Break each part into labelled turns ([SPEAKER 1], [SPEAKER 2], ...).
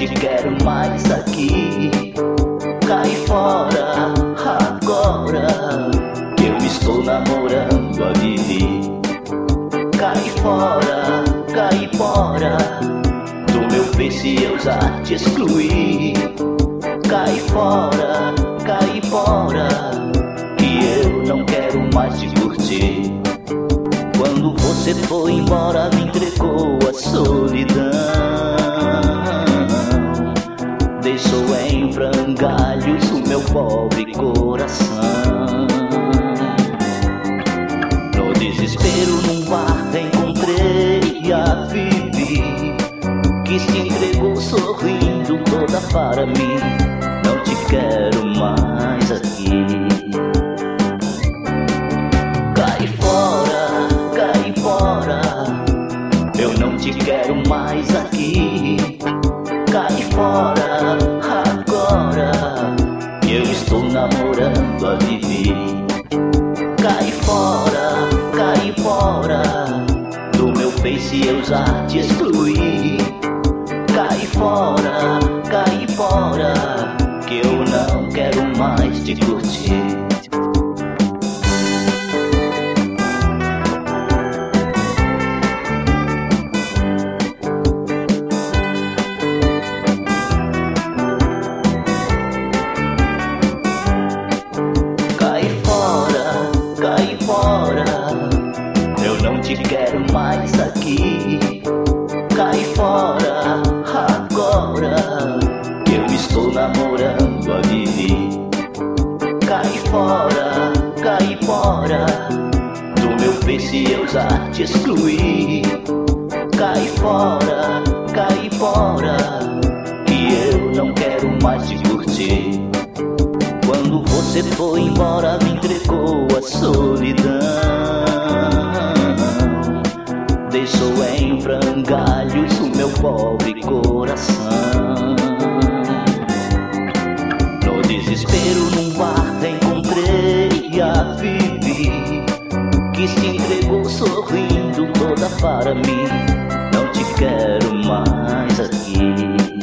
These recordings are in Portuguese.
[SPEAKER 1] te quero mais aqui. Cai fora agora, que eu estou namorando a Vivi. Cai fora do meu Face, eu já te excluí. Cai fora, que eu não quero mais te curtir. Quando você foi embora, me entregou a solidão, deixou em frangalhos o meu pobre coração. No desespero num bar encontrei a Vivi, que se entregou sorrindo toda para mim. Não te quero mais aqui. Cai fora, eu não te quero mais aqui. Cai fora agora, eu estou namorando a Vivi. Cai fora, do meu Face, eu já te excluí. Cai fora, que eu não quero mais te curtir. Cai fora, eu não te quero mais aqui. Cai fora agora, eu estou namorando a Vivi. Cai fora, do meu Face, eu já te excluí. Cai fora, que eu não quero mais te curtir. Quando você foi embora, me entregou a solidão, deixou em frangalhos o meu pobre coração. No desespero num bar encontrei a Vivi, que se entregou sorrindo toda para mim. Não te quero mais aqui.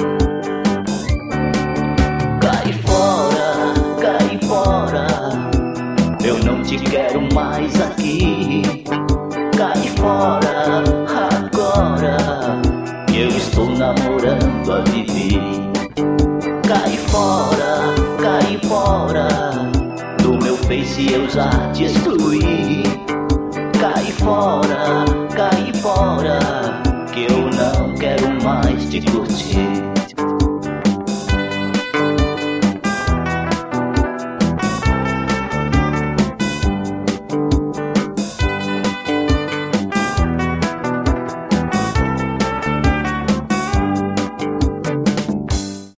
[SPEAKER 1] Cai fora, eu não te quero mais aqui. Cai fora agora, eu estou namorando a Vivi. Cai fora, do meu Face, eu já te excluí. Cai fora,